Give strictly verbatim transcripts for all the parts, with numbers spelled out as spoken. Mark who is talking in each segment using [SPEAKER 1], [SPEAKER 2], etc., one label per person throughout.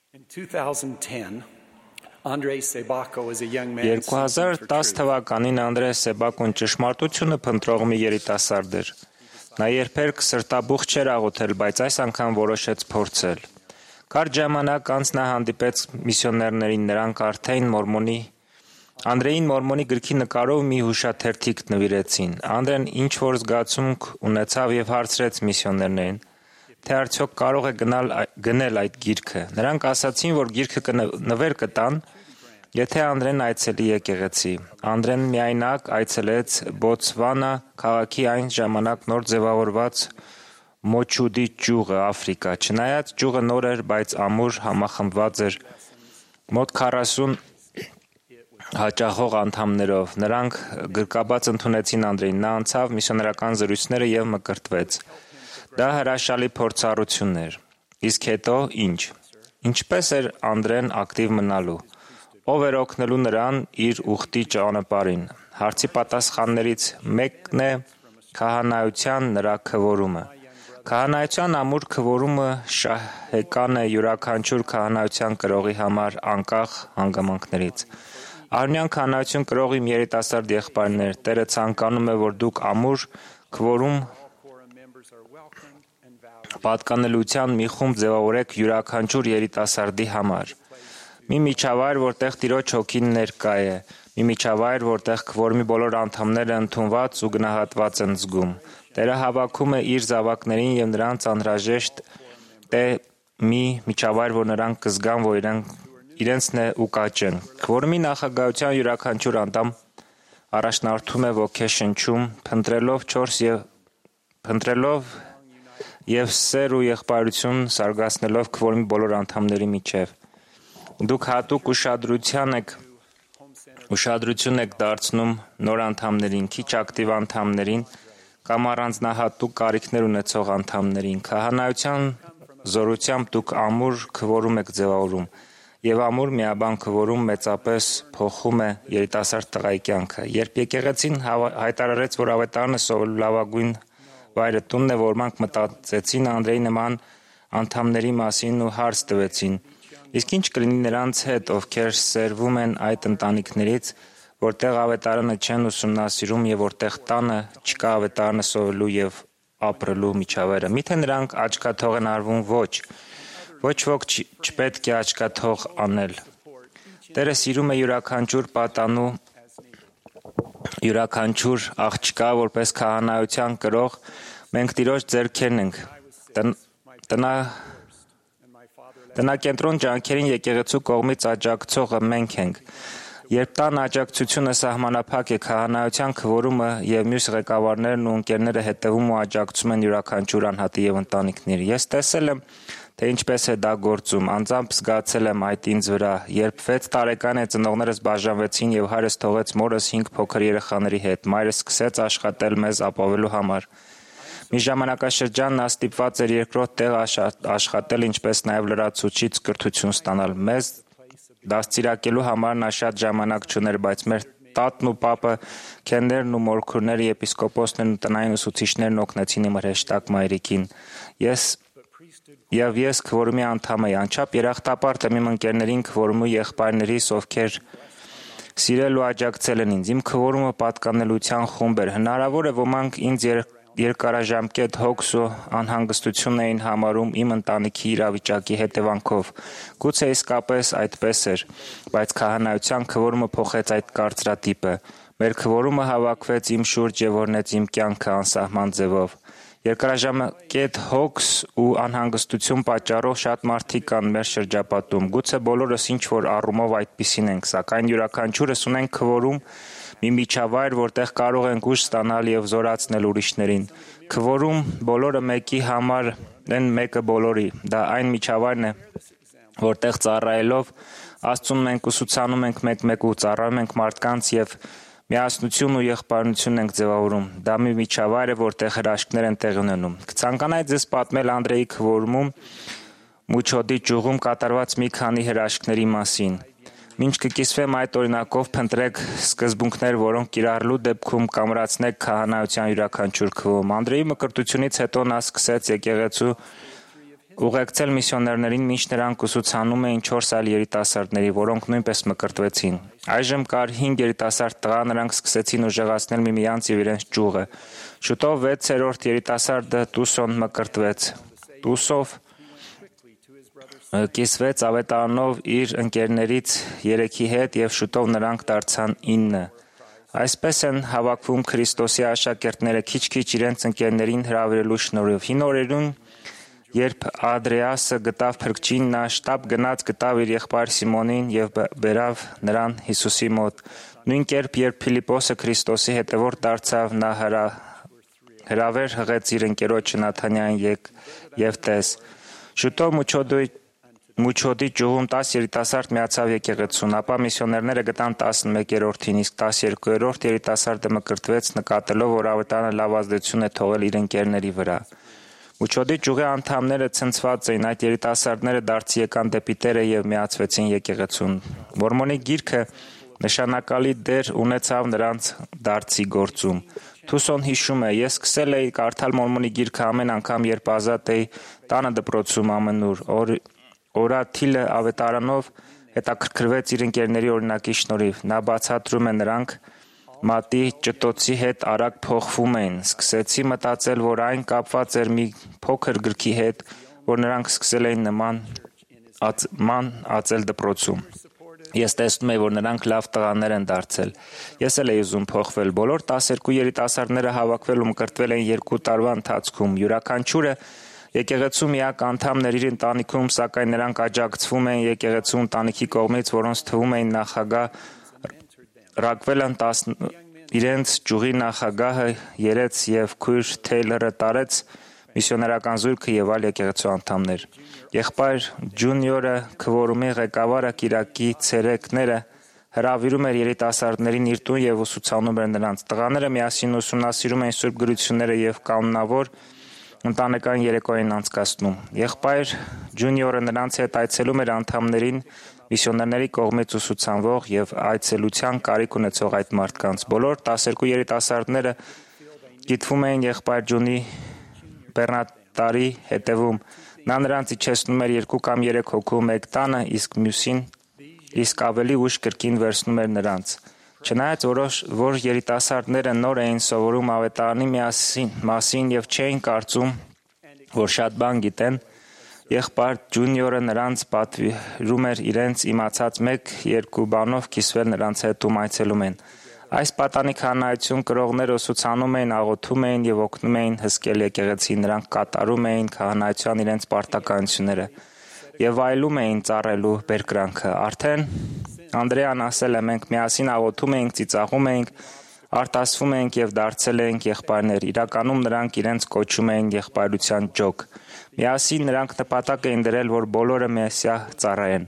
[SPEAKER 1] երկու հազար տասը թվականին Անդրեյ Սեբակոն ճշմարտությունը փնտրող մի երիտասարդ էր։ Նա երբեք սրտաբուխ չէր աղոթել, բայց այս անգամ որոշեց փորձել։ Կարճ ժամանակ անց նա հանդիպեց միսիոներներին, նրանք արդեն մորմոնի Անդրեյին մորմոնի գրքի նկարով մի հուշաթերթիկ նվիրեցին։ Անդրեն ինչ-որ զգացմունք ունեցավ և հարցրեց միսիոներներին, թե արդյոք կարող է գնալ, գնել այդ գիրքը։ Նրանք ասացին, որ գիրքը նվեր կտան, եթե Անդրեն այցելի եկեղեցի։ Անդրեն միայնակ այցելեց Բոտսվանա քաղաքի այն ժամանակ նոր ձևավորված Մոչուդի ճյուղը, Աֆրիկա։ Չնայած ճյուղը նոր էր, բայց ամուր համախմբված էր մոտ քառասուն հաճախող անդամներով։ Նրանք գրկաբաց ընդունեցին Անդրեյին։ Նա անցավ միսիոներական զրույցները և մկրտվեց։ Դա հրաշալի փորձառություն էր։ Իսկ հետո ինչ։ Ինչպես էր Անդրեն ակտիվ մնալու։ Ով էր օգնելու նրան իր ուխտի ճանապարհին։ Հարցի պատասխաններից մեկն է քահանայության նրա քվորումը։ Քահանայության ամուր քվորումը շահեկան է յուրաքանչյուր քահանայության կրողի համար անկախ հանգամանքներից։ Արմյան քահանայություն կրող իմ երիտասարդ եղբայրներ, Տերը ցանկանում է, որ դուք ամուր քվորում պատկանելիության մի խումբ ձևավորեք յուրաքանչյուր երիտասարդի համար։ Մի միջավայր, որտեղ Տիրոջ հոգին ներկա է, մի միջավայր, որտեղ քվորմի բոլոր անդամները ընդունված ու գնահատված են զգում։ Տերը հավաքում է իր զավակներին և նրանց անհրաժեշտ է մի միջավայր, որ նրանք կզգան, որ իրենք իրենցն է ու կաճեն։ Քվորմի նախագահության յուրաքանչյուր անդամ առաջնորդում է ոգեշնչում, փնտրելով չորս և փնտրելով և սեր ու եղբայրություն զարգացնելով քվորմի բոլոր անդամների միջև։ Դուք հատուկ ուշադրության եք ուշադրություն եք դարձնում նոր անդամներին, քիչ ակտիվ անդամներին կամ առանձնահատուկ կարիքներ ունեցող անդամներին։ Քահանայության զորությամբ դուք ամուր քվորում եք ձևավորում, և ամուր միաբան քվորում մեծապես փոխում է երիտասարդ տղայի կյանքը։ Երբ եկեղեցին հայտարարեց, որ ավետարանը սովորելու լավագույն վայրը տունն է, ոմանք մտածեցին Անդրեյի նման անդամների մասին ու հարց տվեցին. իսկ ինչ կլինի նրանց հետ, ովքեր սերվում են այդ ընտանիքներից, որտեղ ավետարանը չեն ուսումնասիրում և որտեղ տանը չկա ավետարանը սովորելու և ապրելու միջավայրը։ Միթե նրանք աչքաթող են արվում։ Ոչ, ոչ ոք չպետք է աչքաթող անել։ Տերը սիրում է յուրաքանչյուր պատանու, յուրաքանչյուր աղջկա, որպես քահանայության կրող, մենք Տիրոջ ձեռքերն ենք։ Տնա Տնակենտրոն ջանքերին եկեղեցու կողմից աջակցողը մենք ենք։ Երբ տան աջակցությունը սահմանափակ է, քահանայության քվորումը և մյուս ղեկավարներն ու ընկերները հետևում ու աջակցում են յուրաքանչյուր անհատի և ընտանիքների։ Ես տեսել եմ, թե ինչպես է դա գործում, անձամբ զգացել եմ այդ ինձ վրա, երբ վեց տարեկան է ծնողներս բաժանվեցին և հայրս թողեց մորս հինգ փոքր երեխաների հետ, մայրս սկսեց աշխատել մեզ ապավելու համար։ Մի ժամանակաշրջան նա ստիպված էր երկրորդ տեղ աշխատել, ինչպես նաև լրացուցիչ կրթություն ստանալ։ Մեզ դաստիարակելու համար նա շատ ժամանակ չուներ, բայց մեր տատն ու պապը, քեններն ու մորքուրները, եպիսկոպոսներն ու տնային ուսուցիչներն օգնեցին իմ հրեշտակ մայրիկին։ Ես Եվ ես քվորումի անդամ էի, անչափ երախտապարտ եմ իմ ընկերներին, քվորումի եղբայրներիս, ովքեր սիրել ու աջակցել են ինձ։ Իմ քվորումը պատկանելիության խումբ էր։ Հնարավոր է ոմանք ինձ երկարաժամկետ հոգս ու անհանգստություն էին համարում իմ ընտանիքի իրավիճակի հետևանքով։ Գուցե իսկապես այդպես էր, բայց քահանայության քվորումը փոխեց այդ կարծրատիպը։ Մեր քվորումը հավաքվեց իմ շուրջ և օրհնեց իմ կյանքը անսահման ձևով։ Երկարաժամկետ հոգս ու անհանգստություն պատճառող շատ մարդիկ կան մեր շրջապատում։ Գուցե բոլորս ինչ-որ առումով այդպիսին ենք, սակայն յուրաքանչյուրս ունենք քվորում, մի միջավայր, որտեղ կարող ենք ուժ ստանալ և զորացնել ուրիշներին։ Քվորում բոլորը մեկի համար են, մեկը բոլորի։ Դա այն միջավայրն է, որտեղ ծառայելով Աստծուն մենք ուսուցանում ենք մեկ-մեկու, ծառայում ենք մարդկանց և միասնություն ու եղբայրություն ենք ձևավորում։ Դա մի միջավայր է, որտեղ հրաշքներ են տեղի ունենում։ Կցանկանայի ձեզ պատմել Անդրեյի քվորումում Մուչոդի ճյուղում կատարված մի քանի հրաշքների մասին։ Մինչ կկիսվեմ այդ օրինակով, փնտրեք սկզբունքներ, որոնք կիրառելու դեպքում կամրացնեք քահանայության յուրաքանչյուր քվորում։ Անդրեյի մկրտությունից հետո նա սկսեց եկեղեցու ուղեկցել միսիոներներին, մինչ նրանք ուսուցանում էին չորս այլ երիտասարդների, որոնք նույնպես մկրտվեցին։ Այժմ կար հինգ երիտասարդ տղա, նրանք սկսեցին ուժեղացնել միմյանց եւ իրենց ճյուղը։ Շուտով վեցերորդ երիտասարդը Տուսոն մկրտվեց։ Տուսով կիսվեց ավետարանով իր ընկերներից երեքի հետ եւ շուտով նրանք դարձան ինը։ Այսպես են հավաքվում Քրիստոսի աշակերտները քիչ-քիչ իրենց ընկերներին հրավիրելու շնորհիվ։ Հին օրերուն, երբ Ադրեասը գտավ փրկչին, նա շտապ գնաց գտավ իր եղբայր Սիմոնին եւ բերավ նրան Հիսուսի մոտ։ Նույն կերպ, երբ Փիլիպոսը Քրիստոսի հետևորդ դարձավ, նա հրա, հրավեր հղեց իր ընկերոջը Նաթանիային եկ եւ տես։ Շուտով Մուչոդի Մուչոդի ճյուղում տաս երիտասարդ միացավ եկեղեցուն, ապա միսիոներները գտան տասնմեկերորդին, իսկ տասներկուերորդ երիտասարդը մկրտվեց, նկատելով, որ ավետարանը լավ ազդեցություն է թողել իր ընկերների վրա։ Մուչոդի ճյուղի անդամները ցնցված էին, այդ երիտասարդները դարձի եկան դեպի Տերը եւ միացվեցին եկեղեցուն։ Մորմոնի գիրքը նշանակալի դեր ունեցավ նրանց դարձի գործում։ Թուսոն հիշում է. «Ես սկսել էի կարդալ Մորմոնի գիրքը ամեն անգամ, երբ ազատ էի տանը դպրոցում ամենուր։ Օրաթիլը ավետարանով հետաքրքրվեց իր ընկերների օրինակի շնորհիվ։ Նա բացատրում է նրանք մատի ճտոցի հետ արագ փոխվում էին։ Սկսեցի մտածել, որ այն կապված էր մի փոքր գրքի հետ, որ նրանք սկսել էին նման ման ածել դպրոցում։ Ես տեսնում էի, որ նրանք լավ տղաներ են դարձել։ Ես էլ էի ուզում փոխվել։ Բոլոր տասներկու երիտասարդները հավաքվել ու մկրտվել են երկու տարվա ընթացքում։ Յուրաքանչյուրը եկեղեցու միակ անդամն էր իր ընտանիքում, սակայն նրանք աջակցվում էին եկեղեցու ընտանիքի կողմից, որոնց թվում էին նախագահ Ռակվելն իրենց ճյուղի նախագահը երեց եւ քույր Թեյլերը տարեց միսիոներական զույգը եւ այլ եկեղեցու անդամներ։ Եղբայր Ջունիորը, քվորումի ղեկավարը Կիրակի ցերեկները հրավիրում էր երիտասարդներին իր տուն եւ ուսուցանում էր նրանց։ Տղաները միասին ուսումնասիրում էին սուրբ գրությունները եւ կանոնավոր ընտանեկան երեկո էին անցկացնում։ Եղբայր Ջունիորը նրանց հետ այցելում էր անդամներին միսիոներների կողմից ուսուցանվող եւ այցելության կարիք ունեցող այդ մարդկանց։ Բոլոր տասներկու երիտասարդները գիտվում էին եղբայր Ջունի բեռնատարի հետևում։ Նա նրանց իջեցնում էր երկու կամ երեք հոգու մեկ տանը, իսկ մյուսին իսկ ավելի ուշ կրկին վերցնում էր նրանց։ Չնայած որ երիտասարդները նոր էին սովորում ավետարանի միասին մասին եւ չէին կարծում, որ շատ բան գիտեն, եղբայր Ջունիորը նրանց պատվիրում էր իրենց իմացած մեկ-երկու բանով կիսվել նրանց հետ, ում այցելում են։ Այս պատանի քահանայություն կրողները ուսուցանում էին, աղոթում էին եւ օգնում էին հսկել եկեղեցին, նրանք կատարում էին քահանայության իրենց պարտականությունները եւ այլում էին ծառայելու բերկրանքը։ Արդեն Անդրեան ասել է. «Մենք միասին աղոթում էինք, ծիծաղում էինք, արտասվում էինք եւ դարձել էինք եղբայրներ»։ Իրականում նրանք իրենց կոչում էին եղբայրության ջոկ։ Միասին նրանք նպատակ էին դրել, որ բոլորը Մեսիա ծառայեն։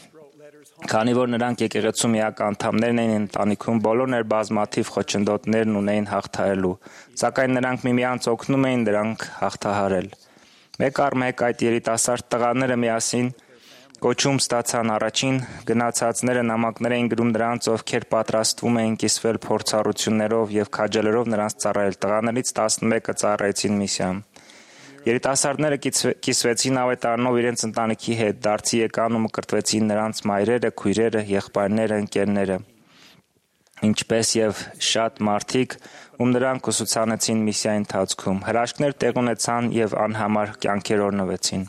[SPEAKER 1] Քանի որ նրանք եկեղեցու միակ անդամներն էին ընտանիքում, բոլորն էլ բազմաթիվ խոչընդոտներն ունեին հաղթահարելու, սակայն նրանք միմյանց օգնում էին դրանք հաղթահարել։ Մեկ առ մեկ այդ երիտասարդ տղաները միասին կոչում ստացան։ Առաջին գնացածները նամակներ էին գրում նրանց, ովքեր պատրաստվում էին կիսվել փորձառություններով եւ քաջալերով նրանց ծառայել։ Տղաներից տասնմեկը ծառայեցին միսիան։ Երիտասարդները կիսվեցին ավետարանով իրենց ընտանիքի հետ, դարձի եկան ու մկրտվեցին նրանց մայրերը, քույրերը, եղբայրները, ընկերները, ինչպես եւ շատ մարդիկ, ում նրանք ուսուցանեցին միսիայի ընթացքում։ Հրաշքներ տեղ ունեցան եւ անհամար կյանքեր օրհնվեցին։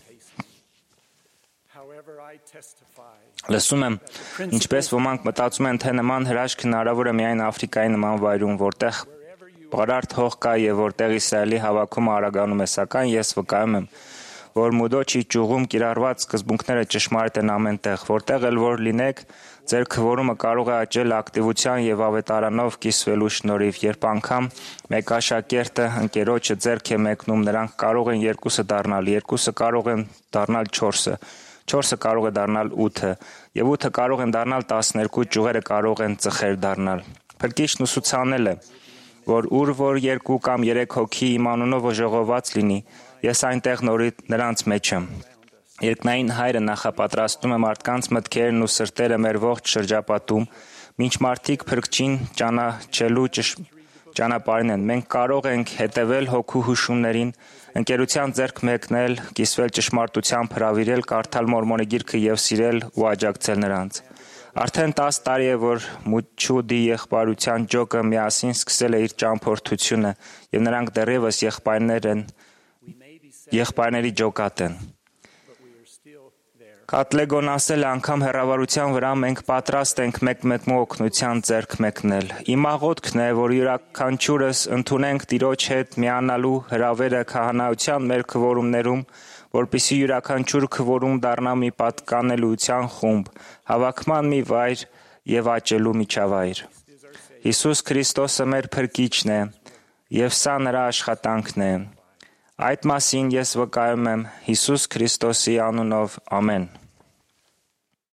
[SPEAKER 1] Լսում եմ, ինչպես ոմանք մտածում են, թե նման հրաշք հնարավոր է միայն Աֆրիկայի նման վայրում, որտեղ պարարտ հող կա եւ որտեղ Իսրայելի հավաքումը արագանում է, սակայն ես վկայում եմ, որ Մուդոչի ճյուղում կիրառված սկզբունքները ճշմարիտ են ամենտեղ, որտեղ էլ որ լինեք, ձեր քվորումը կարող է աճել ակտիվության եւ ավետարանով կիսվելու շնորհիվ, երբ անգամ մեկ աշակերտը ընկերոջը ձեռք է մեկնում, նրանք կարող են երկուսը դառնալ, երկուսը կարող են դառնալ չորսը, չորսը կարող է դառնալ ութը եւ ութը կարող են դառնալ տասներկու, ճյուղերը կարող են ծխեր դառնալ։ Փրկիչն ուսուցանել է, որ ուր որ երկու կամ երեք հոգի իմ անունով ժողոված լինի, ես այնտեղ նորից նրանց մեջ եմ։ Երկնային Հայրը նախապատրաստում է մարդկանց մտքերն ու սրտերը մեր ողջ շրջապատում, մինչ մարդիկ փրկչին ճանաչելու ճանապարհին են։ Մենք կարող ենք հետևել հոգու հուշումներին, ընկերության ձեռք մեկնել, կիսվել ճշմարտությամբ, հրավիրել, կարդալ Մորմոնի գիրքը եւ սիրել ու աջակցել նրանց։ Արդեն տասը տարի է, որ Մուչուդի եղբայրության Ջոկը միասին սկսել է իր ճամփորդությունը, եւ նրանք դեռևս եղբայրներ են, եղբայրների ջոկատ են։ Կատլեգոն ասել է, անգամ հեռավարության վրա մենք պատրաստ ենք մեկ-մեկու օգնության ձեռք մեկնել։ Իմ աղոթքն է, որ յուրաքանչյուրս ընդունենք Տիրոջ հետ միանալու հրավերը քահանայության մեր քվորումներում, որպեսզի յուրաքանչյուր քվորում դառնա մի պատկանելիության խումբ, հավաքման մի վայր եւ աճելու միջավայր։ Հիսուս Քրիստոսը մեր փրկիչն է, եւ սա նրա աշխատանքն է։ Այդ մասին ես վկայում եմ Հիսուս Քրիստոսի անունով, ամեն։